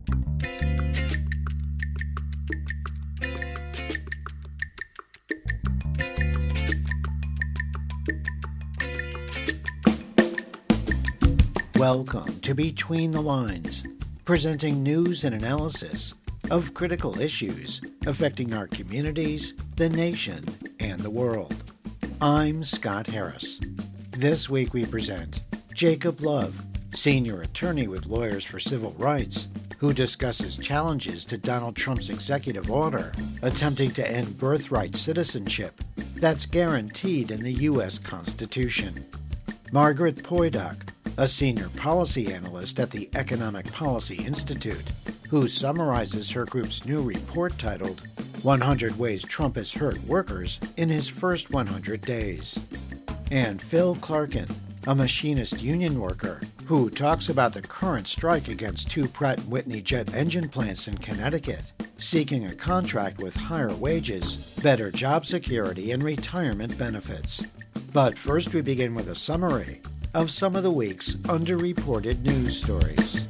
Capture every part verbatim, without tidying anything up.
Welcome to Between the Lines, presenting news and analysis of critical issues affecting our communities, the nation, and the world. I'm Scott Harris. This week we present Jacob Love, senior attorney with Lawyers for Civil Rights, who discusses challenges to Donald Trump's executive order attempting to end birthright citizenship that's guaranteed in the U S Constitution. Margaret Poydock, a senior policy analyst at the Economic Policy Institute, who summarizes her group's new report titled one hundred Ways Trump Has Hurt Workers in His First one hundred Days. And Phil Clarkin, a machinist union worker, who talks about the current strike against two Pratt and Whitney jet engine plants in Connecticut, seeking a contract with higher wages, better job security, and retirement benefits. But first we begin with a summary of some of the week's underreported news stories.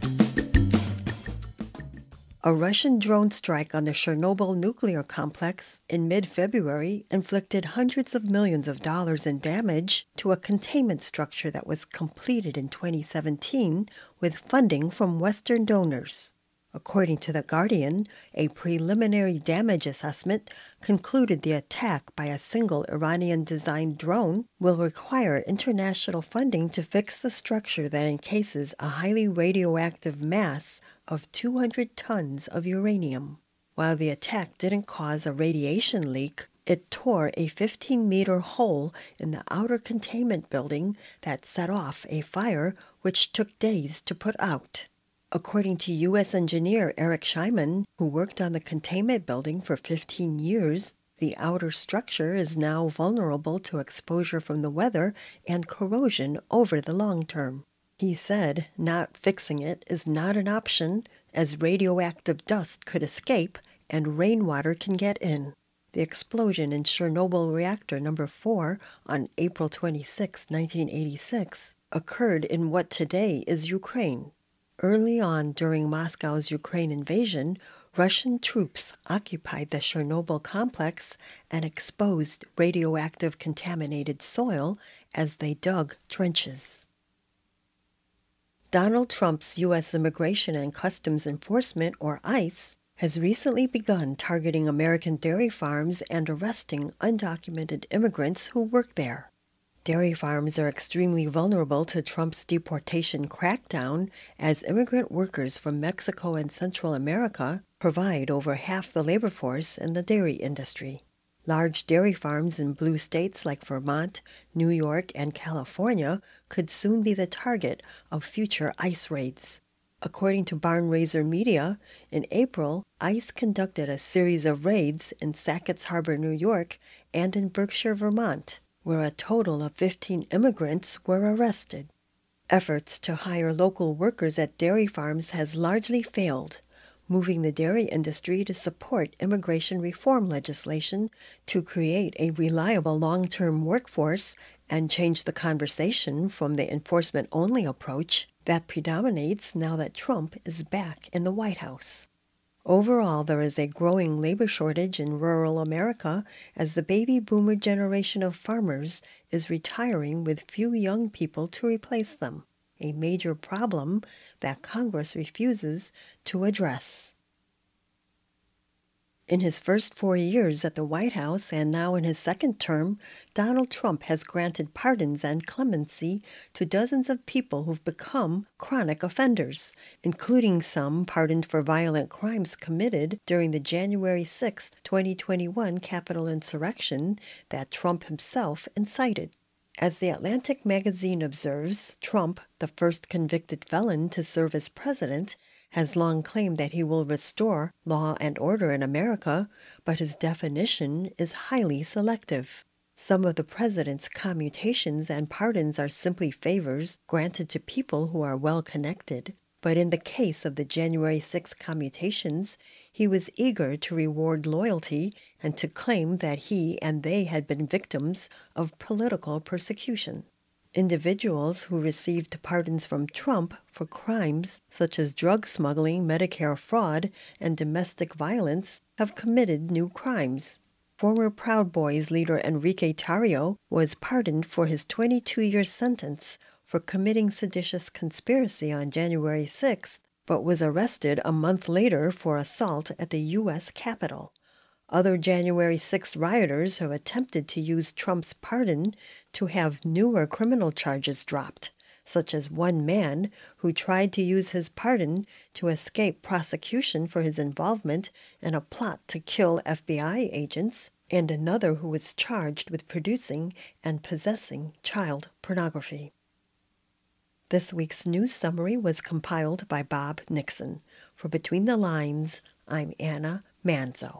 A Russian drone strike on the Chernobyl nuclear complex in mid-February inflicted hundreds of millions of dollars in damage to a containment structure that was completed in twenty seventeen with funding from Western donors. According to The Guardian, a preliminary damage assessment concluded the attack by a single Iranian-designed drone will require international funding to fix the structure that encases a highly radioactive mass of two hundred tons of uranium. While the attack didn't cause a radiation leak, it tore a fifteen-meter hole in the outer containment building that set off a fire which took days to put out. According to U S engineer Eric Scheinman, who worked on the containment building for fifteen years, the outer structure is now vulnerable to exposure from the weather and corrosion over the long term. He said not fixing it is not an option, as radioactive dust could escape and rainwater can get in. The explosion in Chernobyl reactor number four on April twenty-sixth, nineteen eighty-six, occurred in what today is Ukraine. Early on during Moscow's Ukraine invasion, Russian troops occupied the Chernobyl complex and exposed radioactive contaminated soil as they dug trenches. Donald Trump's U S Immigration and Customs Enforcement, or ICE, has recently begun targeting American dairy farms and arresting undocumented immigrants who work there. Dairy farms are extremely vulnerable to Trump's deportation crackdown, as immigrant workers from Mexico and Central America provide over half the labor force in the dairy industry. Large dairy farms in blue states like Vermont, New York, and California could soon be the target of future ICE raids. According to Barnraiser Media, in April, ICE conducted a series of raids in Sackett's Harbor, New York, and in Berkshire, Vermont, where a total of fifteen immigrants were arrested. Efforts to hire local workers at dairy farms has largely failed, moving the dairy industry to support immigration reform legislation to create a reliable long-term workforce and change the conversation from the enforcement-only approach that predominates now that Trump is back in the White House. Overall, there is a growing labor shortage in rural America as the baby boomer generation of farmers is retiring with few young people to replace them, a major problem that Congress refuses to address. In his first four years at the White House and now in his second term, Donald Trump has granted pardons and clemency to dozens of people who've become chronic offenders, including some pardoned for violent crimes committed during the January sixth, twenty twenty-one Capitol insurrection that Trump himself incited. As The Atlantic magazine observes, Trump, the first convicted felon to serve as president, has long claimed that he will restore law and order in America, but his definition is highly selective. Some of the president's commutations and pardons are simply favors granted to people who are well-connected, but in the case of the January sixth commutations, he was eager to reward loyalty and to claim that he and they had been victims of political persecution. Individuals who received pardons from Trump for crimes such as drug smuggling, Medicare fraud, and domestic violence have committed new crimes. Former Proud Boys leader Enrique Tarrio was pardoned for his twenty-two-year sentence for committing seditious conspiracy on January sixth, but was arrested a month later for assault at the U S Capitol. Other January sixth rioters have attempted to use Trump's pardon to have newer criminal charges dropped, such as one man who tried to use his pardon to escape prosecution for his involvement in a plot to kill F B I agents, and another who was charged with producing and possessing child pornography. This week's news summary was compiled by Bob Nixon. For Between the Lines, I'm Anna Manzo.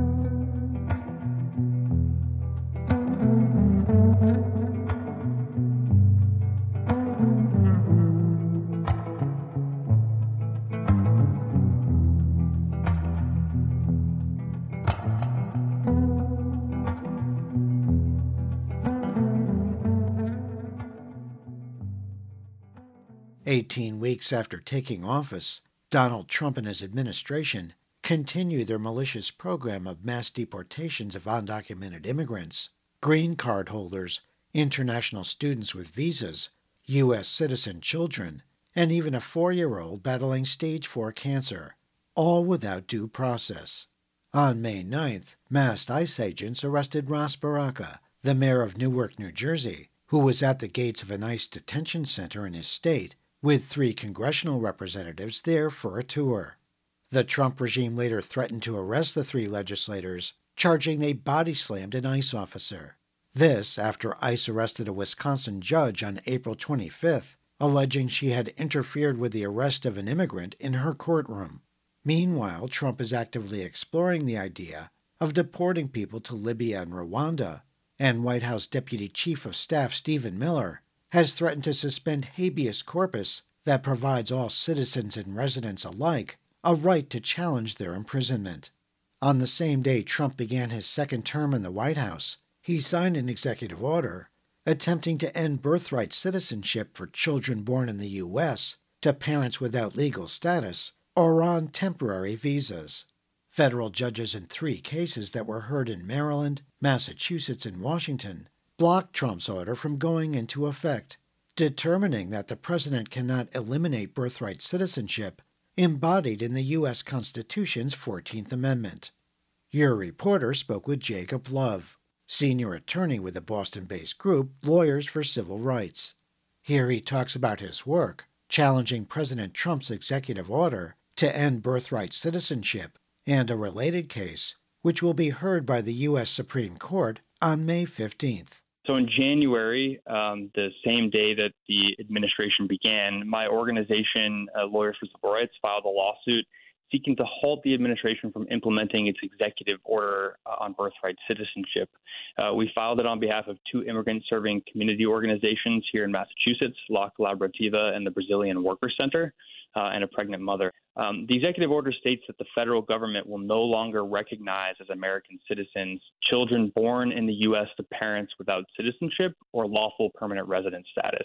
Eighteen weeks after taking office, Donald Trump and his administration continue their malicious program of mass deportations of undocumented immigrants, green card holders, international students with visas, U S citizen children, and even a four-year-old battling stage four cancer, all without due process. On May ninth, masked ICE agents arrested Ras Baraka, the mayor of Newark, New Jersey, who was at the gates of an ICE detention center in his state, with three congressional representatives there for a tour. The Trump regime later threatened to arrest the three legislators, charging they body-slammed an ICE officer. This after ICE arrested a Wisconsin judge on April twenty-fifth, alleging she had interfered with the arrest of an immigrant in her courtroom. Meanwhile, Trump is actively exploring the idea of deporting people to Libya and Rwanda, and White House Deputy Chief of Staff Stephen Miller has threatened to suspend habeas corpus that provides all citizens and residents alike a right to challenge their imprisonment. On the same day Trump began his second term in the White House, he signed an executive order attempting to end birthright citizenship for children born in the U S to parents without legal status or on temporary visas. Federal judges in three cases that were heard in Maryland, Massachusetts, and Washington blocked Trump's order from going into effect, determining that the president cannot eliminate birthright citizenship embodied in the U S Constitution's fourteenth Amendment. Your reporter spoke with Jacob Love, senior attorney with the Boston-based group Lawyers for Civil Rights. Here he talks about his work challenging President Trump's executive order to end birthright citizenship and a related case, which will be heard by the U S Supreme Court on May fifteenth. So in January, um, the same day that the administration began, my organization, uh, Lawyers for Civil Rights, filed a lawsuit seeking to halt the administration from implementing its executive order uh, on birthright citizenship. Uh, we filed it on behalf of two immigrant-serving community organizations here in Massachusetts, La Colaborativa and the Brazilian Worker Center, uh, and a pregnant mother. Um, the executive order states that the federal government will no longer recognize as American citizens children born in the U S to parents without citizenship or lawful permanent resident status.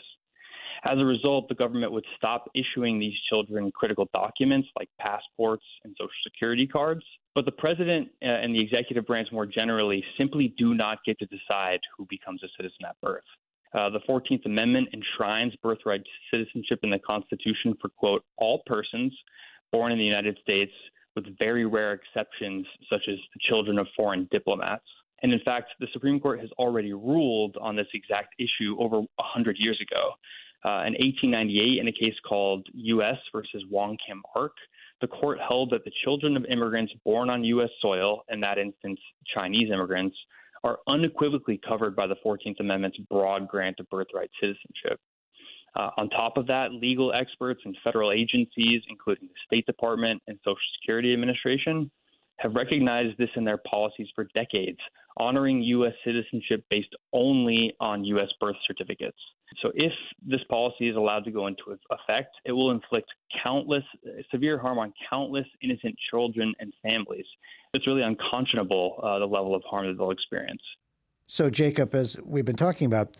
As a result, the government would stop issuing these children critical documents like passports and Social Security cards. But the president uh, and the executive branch more generally simply do not get to decide who becomes a citizen at birth. Uh, the fourteenth Amendment enshrines birthright citizenship in the Constitution for, quote, all persons born in the United States, with very rare exceptions, such as the children of foreign diplomats. And in fact, the Supreme Court has already ruled on this exact issue over one hundred years ago. Uh, in eighteen ninety-eight, in a case called U S versus Wong Kim Ark, the court held that the children of immigrants born on U S soil, in that instance Chinese immigrants, are unequivocally covered by the fourteenth Amendment's broad grant of birthright citizenship. Uh, on top of that, legal experts and federal agencies, including the State Department and Social Security Administration, have recognized this in their policies for decades, honoring U S citizenship based only on U S birth certificates. So if this policy is allowed to go into effect, it will inflict countless, severe harm on countless innocent children and families. It's really unconscionable, uh, the level of harm that they'll experience. So, Jacob, as we've been talking about,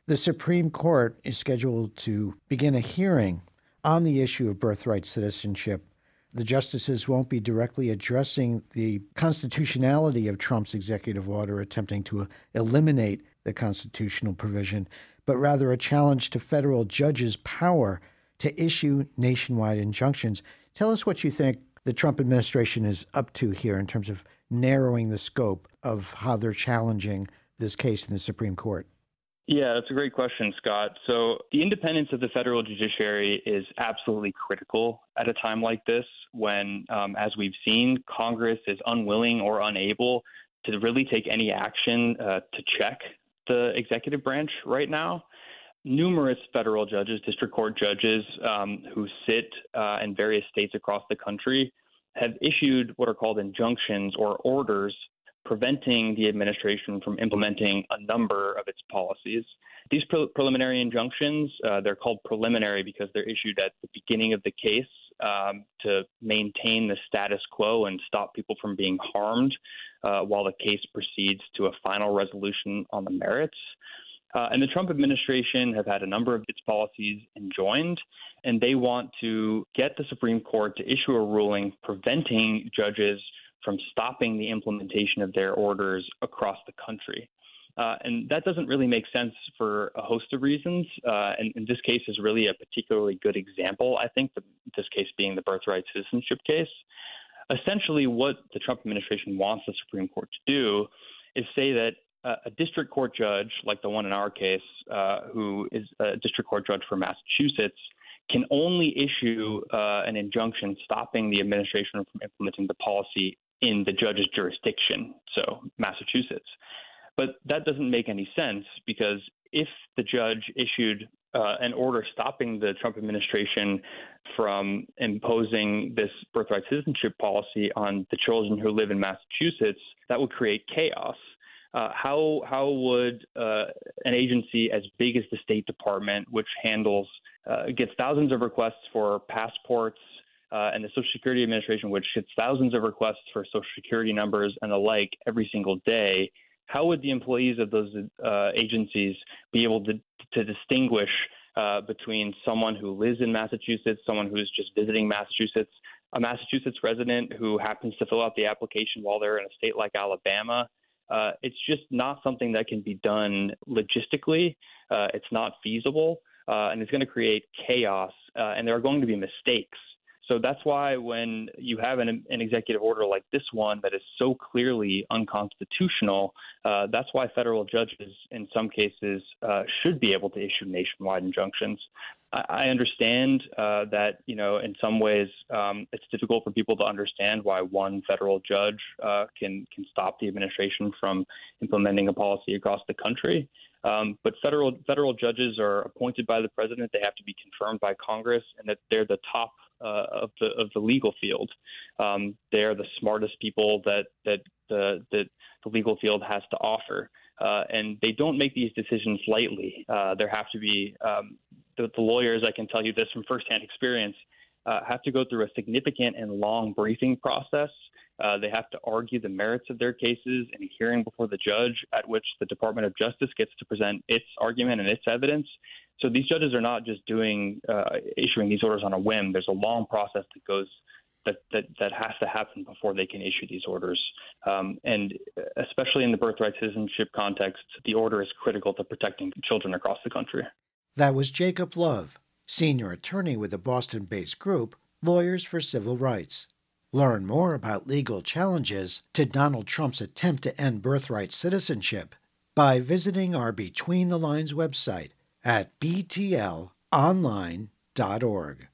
The Supreme Court is scheduled to begin a hearing on the issue of birthright citizenship. The justices won't be directly addressing the constitutionality of Trump's executive order attempting to eliminate the constitutional provision, but rather a challenge to federal judges' power to issue nationwide injunctions. Tell us what you think the Trump administration is up to here in terms of narrowing the scope of how they're challenging this case in the Supreme Court. Yeah, that's a great question, Scott. So the independence of the federal judiciary is absolutely critical at a time like this when, um, as we've seen, Congress is unwilling or unable to really take any action uh, to check the executive branch right now. Numerous federal judges, district court judges um, who sit uh, in various states across the country have issued what are called injunctions or orders preventing the administration from implementing a number of its policies. These pre- preliminary injunctions, uh, they're called preliminary because they're issued at the beginning of the case um, to maintain the status quo and stop people from being harmed uh, while the case proceeds to a final resolution on the merits. Uh, and the Trump administration have had a number of its policies enjoined, and they want to get the Supreme Court to issue a ruling preventing judges from stopping the implementation of their orders across the country. Uh, and that doesn't really make sense for a host of reasons. Uh, and, and this case is really a particularly good example, I think, the, this case being the birthright citizenship case. Essentially, what the Trump administration wants the Supreme Court to do is say that uh, a district court judge, like the one in our case, uh, who is a district court judge for Massachusetts, can only issue uh, an injunction stopping the administration from implementing the policy in the judge's jurisdiction, so Massachusetts. But that doesn't make any sense because if the judge issued uh, an order stopping the Trump administration from imposing this birthright citizenship policy on the children who live in Massachusetts, that would create chaos. Uh, how how would uh, an agency as big as the State Department, which handles uh, gets thousands of requests for passports, Uh, and the Social Security Administration, which gets thousands of requests for Social Security numbers and the like every single day, how would the employees of those uh, agencies be able to, to distinguish uh, between someone who lives in Massachusetts, someone who is just visiting Massachusetts, a Massachusetts resident who happens to fill out the application while they're in a state like Alabama? Uh, it's just not something that can be done logistically. Uh, it's not feasible, uh, and it's going to create chaos, uh, and there are going to be mistakes. So that's why when you have an, an executive order like this one that is so clearly unconstitutional, uh, that's why federal judges in some cases uh, should be able to issue nationwide injunctions. I, I understand uh, that, you know, in some ways um, it's difficult for people to understand why one federal judge uh, can, can stop the administration from implementing a policy across the country. Um, but federal federal judges are appointed by the president. They have to be confirmed by Congress, and that they're the top uh, of the of the legal field. Um, they're the smartest people that that the that the legal field has to offer, uh, and they don't make these decisions lightly. Uh, there have to be um, the, the lawyers. I can tell you this from firsthand experience. Uh, have to go through a significant and long briefing process. Uh, they have to argue the merits of their cases in a hearing before the judge, at which the Department of Justice gets to present its argument and its evidence. So these judges are not just doing uh, issuing these orders on a whim. There's a long process that goes that that, that has to happen before they can issue these orders. Um, and especially in the birthright citizenship context, the order is critical to protecting children across the country. That was Jacob Love, senior attorney with the Boston-based group Lawyers for Civil Rights. Learn more about legal challenges to Donald Trump's attempt to end birthright citizenship by visiting our Between the Lines website at b t l online dot org.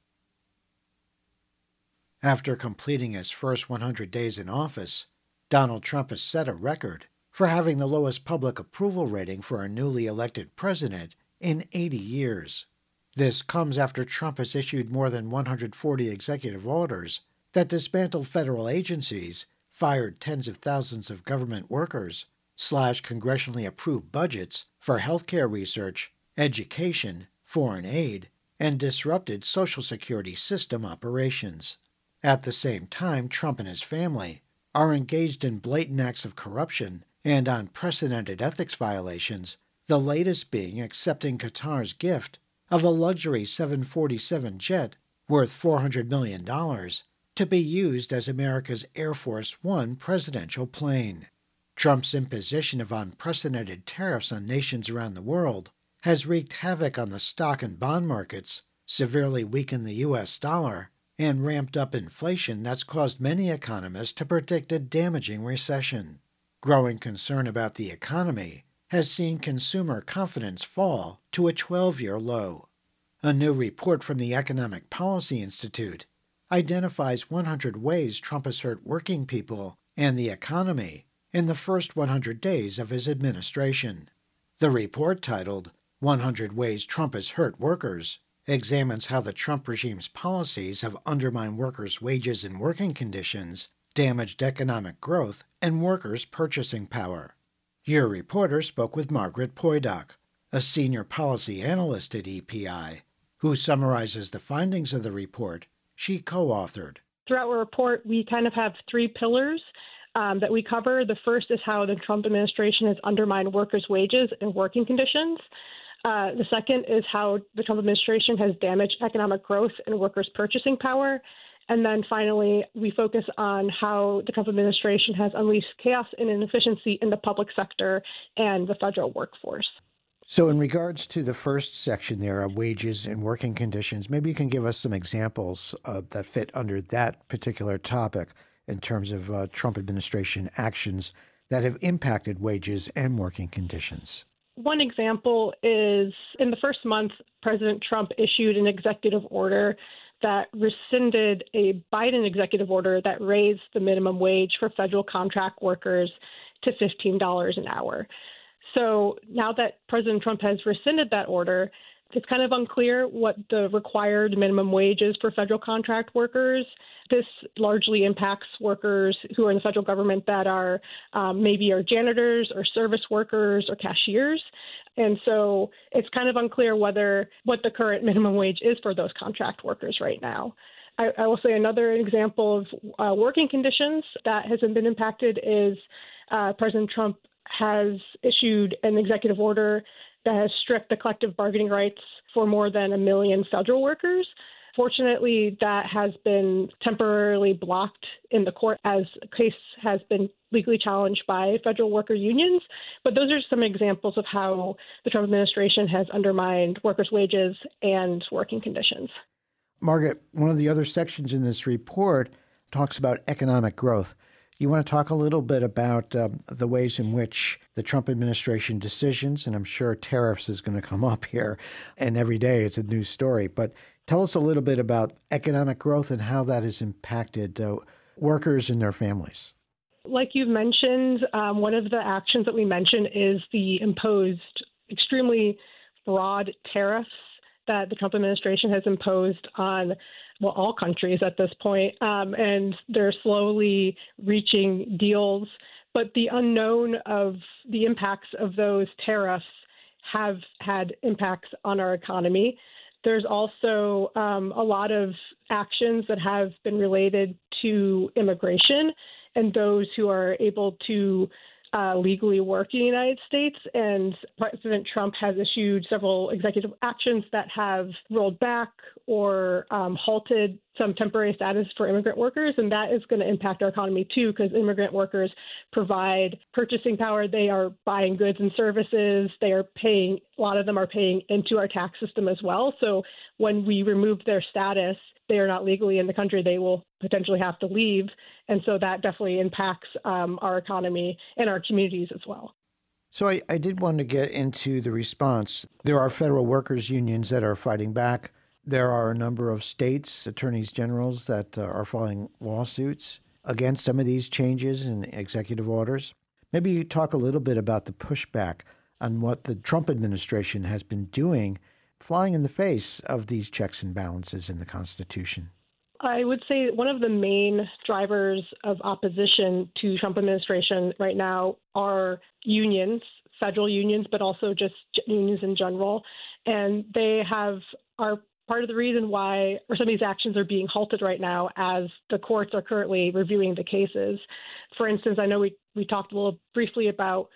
After completing his first one hundred days in office, Donald Trump has set a record for having the lowest public approval rating for a newly elected president in eighty years. This comes after Trump has issued more than one hundred forty executive orders that dismantled federal agencies, fired tens of thousands of government workers, slashed congressionally approved budgets for healthcare research, education, foreign aid, and disrupted Social Security system operations. At the same time, Trump and his family are engaged in blatant acts of corruption and unprecedented ethics violations the latest being accepting Qatar's gift of a luxury seven forty-seven jet worth four hundred million dollars to be used as America's Air Force One presidential plane. Trump's imposition of unprecedented tariffs on nations around the world has wreaked havoc on the stock and bond markets, severely weakened the U S dollar, and ramped up inflation that's caused many economists to predict a damaging recession. Growing concern about the economy has seen consumer confidence fall to a twelve-year low. A new report from the Economic Policy Institute identifies one hundred ways Trump has hurt working people and the economy in the first one hundred days of his administration. The report, titled one hundred Ways Trump Has Hurt Workers, examines how the Trump regime's policies have undermined workers' wages and working conditions, damaged economic growth, and workers' purchasing power. Your reporter spoke with Margaret Poydok, a senior policy analyst at E P I, who summarizes the findings of the report she co-authored. Throughout our report, we kind of have three pillars um, that we cover. The first is how the Trump administration has undermined workers' wages and working conditions. Uh, the second is how the Trump administration has damaged economic growth and workers' purchasing power. And then finally, we focus on how the Trump administration has unleashed chaos and inefficiency in the public sector and the federal workforce. So in regards to the first section there of wages and working conditions, maybe you can give us some examples uh, that fit under that particular topic in terms of uh, Trump administration actions that have impacted wages and working conditions. One example is in the first month, President Trump issued an executive order that rescinded a Biden executive order that raised the minimum wage for federal contract workers to fifteen dollars an hour. So now that President Trump has rescinded that order, it's kind of unclear what the required minimum wage is for federal contract workers. This largely impacts workers who are in the federal government that are um, maybe are janitors or service workers or cashiers. And so it's kind of unclear whether what the current minimum wage is for those contract workers right now. I, I will say another example of uh, working conditions that hasn't been impacted is uh, President Trump has issued an executive order that has stripped the collective bargaining rights for more than a million federal workers. Fortunately, that has been temporarily blocked in the court as a case has been legally challenged by federal worker unions. But those are some examples of how the Trump administration has undermined workers' wages and working conditions. Margaret, one of the other sections in this report talks about economic growth. You want to talk a little bit about uh, the ways in which the Trump administration decisions, and I'm sure tariffs is going to come up here, and every day it's a new story, but tell us a little bit about economic growth and how that has impacted uh, workers and their families. Like you've mentioned, um, one of the actions that we mentioned is the imposed extremely broad tariffs that the Trump administration has imposed on well, all countries at this point, um, and they're slowly reaching deals. But the unknown of the impacts of those tariffs have had impacts on our economy. There's also um, a lot of actions that have been related to immigration and those who are able to Uh, legally work in the United States. And President Trump has issued several executive actions that have rolled back or um, halted some temporary status for immigrant workers. And that is going to impact our economy, too, because immigrant workers provide purchasing power. They are buying goods and services. They are paying, a lot of them are paying into our tax system as well. So when we remove their status, they are not legally in the country, they will potentially have to leave. And so that definitely impacts um, our economy and our communities as well. So I, I did want to get into the response. There are federal workers unions that are fighting back. There are a number of states, attorneys generals that uh, are filing lawsuits against some of these changes in executive orders. Maybe you talk a little bit about the pushback on what the Trump administration has been doing, flying in the face of these checks and balances in the Constitution. I would say one of the main drivers of opposition to Trump administration right now are unions, federal unions, but also just unions in general. And they have are part of the reason why, or some of these actions are being halted right now as the courts are currently reviewing the cases. For instance, I know we, we talked a little briefly about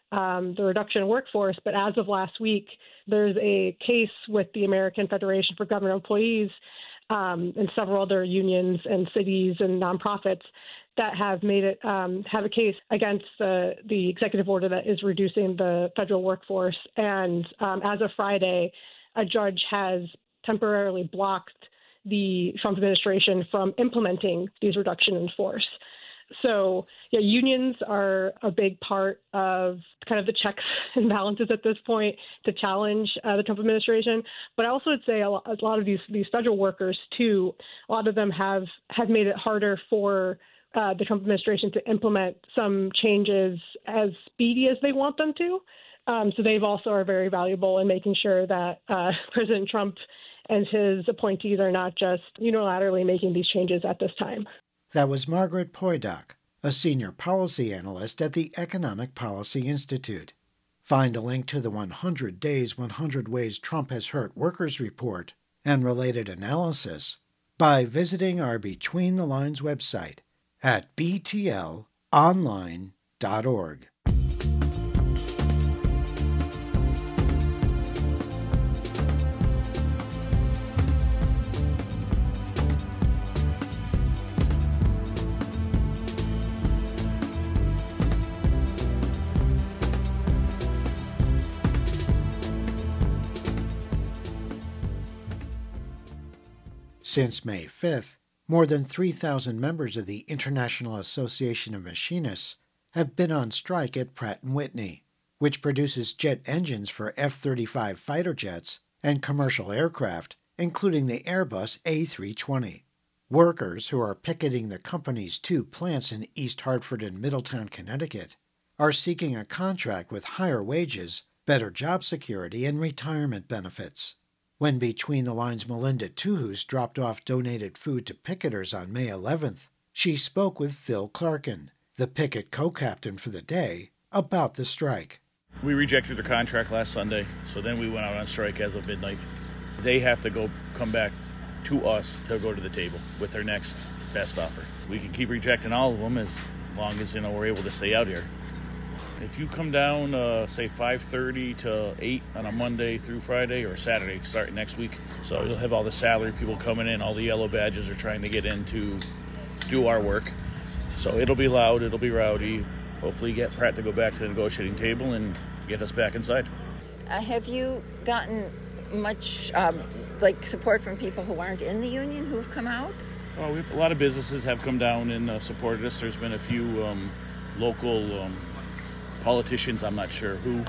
um, the reduction in workforce. But as of last week, there's a case with the American Federation for Government Employees um, and several other unions and cities and nonprofits that have made it um, have a case against the, the executive order that is reducing the federal workforce. And um, as of Friday, a judge has temporarily blocked the Trump administration from implementing these reductions in force. So, yeah, unions are a big part of kind of the checks and balances at this point to challenge uh, the Trump administration. But I also would say a lot, a lot of these these federal workers, too, a lot of them have, have made it harder for uh, the Trump administration to implement some changes as speedy as they want them to. Um, so they've also are very valuable in making sure that uh, President Trump and his appointees are not just unilaterally making these changes at this time. That was Margaret Poydock, a senior policy analyst at the Economic Policy Institute. Find a link to the one hundred Days, one hundred Ways Trump Has Hurt Workers report and related analysis by visiting our Between the Lines website at b t l online dot org. Since May fifth, more than three thousand members of the International Association of Machinists have been on strike at Pratt and Whitney, which produces jet engines for F thirty-five fighter jets and commercial aircraft, including the Airbus A three twenty. Workers who are picketing the company's two plants in East Hartford and Middletown, Connecticut, are seeking a contract with higher wages, better job security, and retirement benefits. When Between the Lines' Melinda Tuhus dropped off donated food to picketers on May eleventh, she spoke with Phil Clarkin, the picket co-captain for the day, about the strike. We rejected their contract last Sunday, so then we went out on strike as of midnight. They have to go come back to us to go to the table with their next best offer. We can keep rejecting all of them as long as, you know, we're able to stay out here. If you come down, uh, say, five thirty to eight on a Monday through Friday, or Saturday starting next week, so you'll have all the salary people coming in, all the yellow badges are trying to get in to do our work. So it'll be loud, it'll be rowdy. Hopefully get Pratt to go back to the negotiating table and get us back inside. Uh, have you gotten much, um, like, support from people who aren't in the union who've come out? Well, we've, a lot of businesses have come down and uh, supported us. There's been a few um, local um, politicians, I'm not sure who.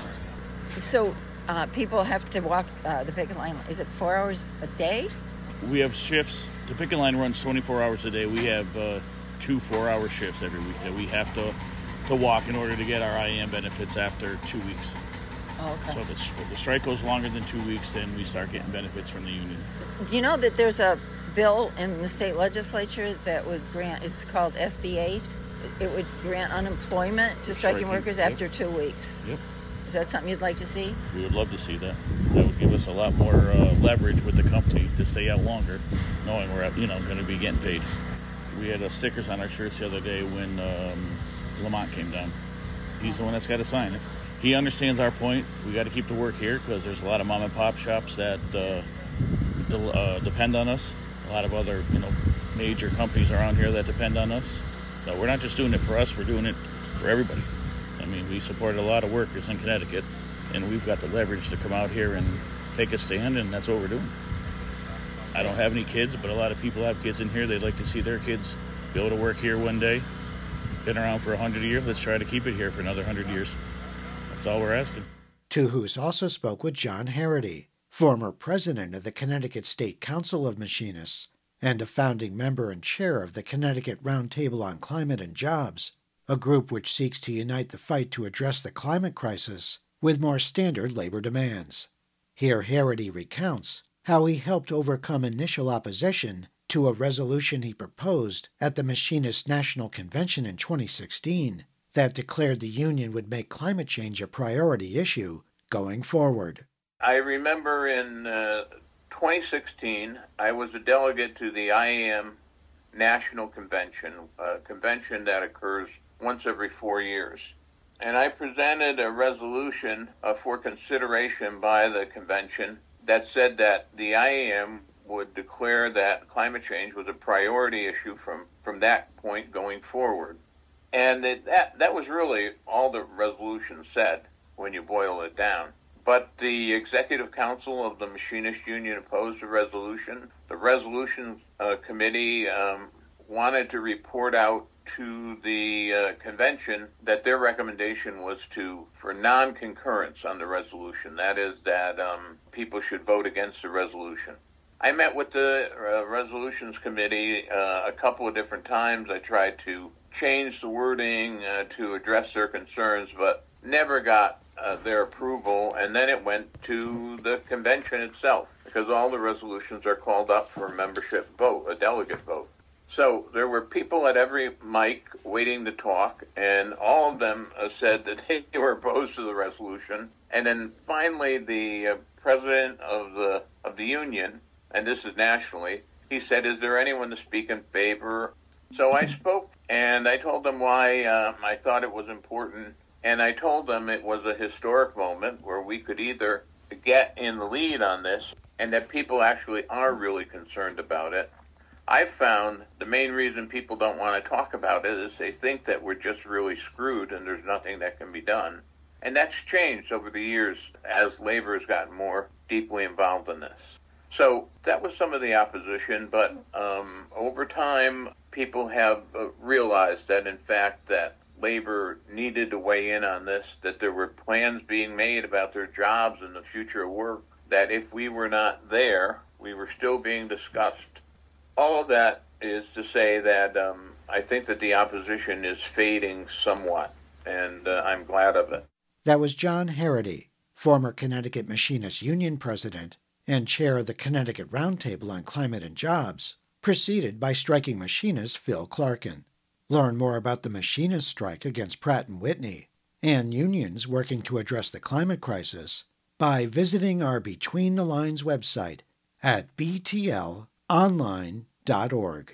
So uh, people have to walk uh, the picket line. Is it four hours a day? We have shifts. The picket line runs twenty-four hours a day. We have uh, two four-hour shifts every week that we have to, to walk in order to get our I A M benefits after two weeks. Oh, okay. So if, it's, if the strike goes longer than two weeks, then we start getting benefits from the union. Do you know that there's a bill in the state legislature that would grant, it's called S B eight, it would grant unemployment to striking, striking workers yep. after two weeks. Yep. Is that something you'd like to see? We would love to see that. That would give us a lot more uh, leverage with the company to stay out longer, knowing we're, you know, going to be getting paid. We had uh, stickers on our shirts the other day when um, Lamont came down. He's the one that's got to sign it. He understands our point. We got to keep the work here because there's a lot of mom and pop shops that uh, uh, depend on us. A lot of other, you know, major companies around here that depend on us. So we're not just doing it for us, we're doing it for everybody. I mean, we support a lot of workers in Connecticut, and we've got the leverage to come out here and take a stand, and that's what we're doing. I don't have any kids, but a lot of people have kids in here. They'd like to see their kids be able to work here one day. Been around for one hundred years. Let's try to keep it here for another one hundred years. That's all we're asking. Tuhus also spoke with John Harrity, former president of the Connecticut State Council of Machinists, and a founding member and chair of the Connecticut Roundtable on Climate and Jobs, a group which seeks to unite the fight to address the climate crisis with more standard labor demands. Here Harrity recounts how he helped overcome initial opposition to a resolution he proposed at the Machinists' National Convention in twenty sixteen that declared the union would make climate change a priority issue going forward. I remember in uh, twenty sixteen, I was a delegate to the I A M National Convention, a convention that occurs once every four years. and I presented a resolution uh, for consideration by the convention that said that the I A M would declare that climate change was a priority issue from, from that point going forward. And it, that, that was really all the resolution said when you boil it down. But the Executive Council of the Machinist Union opposed the resolution. The resolution uh, committee um, wanted to report out to the uh, convention that their recommendation was to for non-concurrence on the resolution. That is that um, people should vote against the resolution. I met with the uh, resolutions committee uh, a couple of different times. I tried to change the wording uh, to address their concerns, but never got uh, their approval. And then it went to the convention itself, because all the resolutions are called up for a membership vote, a delegate vote. So there were people at every mic waiting to talk, and all of them uh, said that they were opposed to the resolution. And then finally, the uh, president of the of the union, and this is nationally, he said, "Is there anyone to speak in favor?" So I spoke, and I told them why uh, I thought it was important, and I told them it was a historic moment where we could either get in the lead on this, and that people actually are really concerned about it. I've found the main reason people don't want to talk about it is they think that we're just really screwed and there's nothing that can be done. And that's changed over the years as labor has gotten more deeply involved in this. So that was some of the opposition, but um, over time, people have uh, realized that, in fact, that labor needed to weigh in on this, that there were plans being made about their jobs and the future of work, that if we were not there, we were still being discussed. All of that is to say that um, I think that the opposition is fading somewhat, and uh, I'm glad of it. That was John Harrity, former Connecticut Machinists Union president and chair of the Connecticut Roundtable on Climate and Jobs, preceded by striking machinist Phil Clarkin. Learn more about the machinist strike against Pratt and Whitney and unions working to address the climate crisis by visiting our Between the Lines website at b t l online dot org.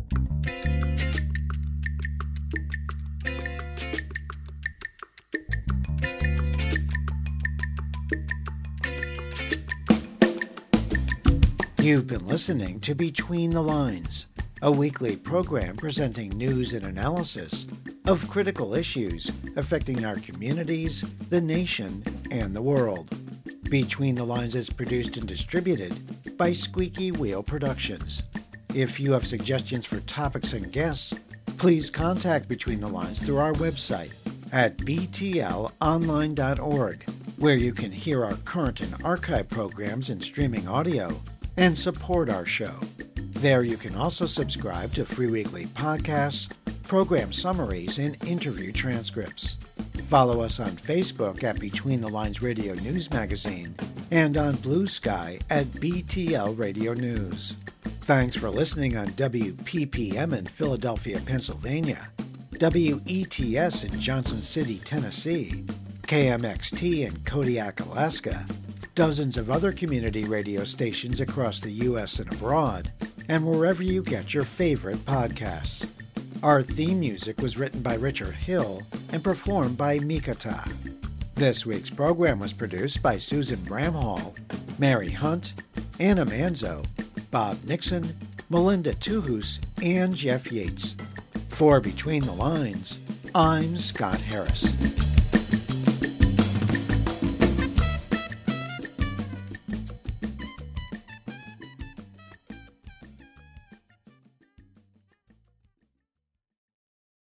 You've been listening to Between the Lines, a weekly program presenting news and analysis of critical issues affecting our communities, the nation, and the world. Between the Lines is produced and distributed by Squeaky Wheel Productions. If you have suggestions for topics and guests, please contact Between the Lines through our website at b t l online dot org, where you can hear our current and archive programs in streaming audio and support our show. There you can also subscribe to free weekly podcasts, program summaries, and interview transcripts. Follow us on Facebook at Between the Lines Radio News Magazine and on Blue Sky at B T L Radio News. Thanks for listening on W P P M in Philadelphia, Pennsylvania, W E T S in Johnson City, Tennessee, K M X T in Kodiak, Alaska, dozens of other community radio stations across the U S and abroad, and wherever you get your favorite podcasts. Our theme music was written by Richard Hill and performed by Mikata. This week's program was produced by Susan Bramhall, Mary Hunt, Anna Manzo, Bob Nixon, Melinda Tuhus, and Jeff Yates. For Between the Lines, I'm Scott Harris.